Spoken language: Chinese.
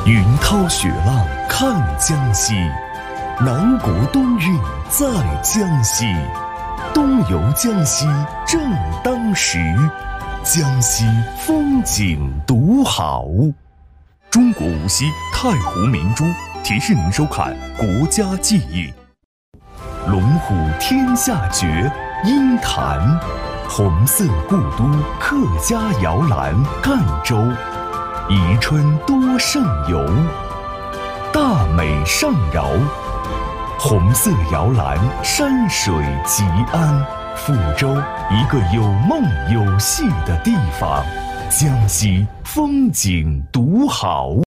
云涛雪浪看江西，南国冬韵在江西，东游江西正当时，江西风景独好。中国无锡太湖明珠提示您收看国家记忆。龙虎天下绝，鹰潭，红色故都客家摇篮赣州，宜春多胜游，大美上饶，红色摇篮山水吉安，抚州一个有梦有戏的地方，江西风景独好。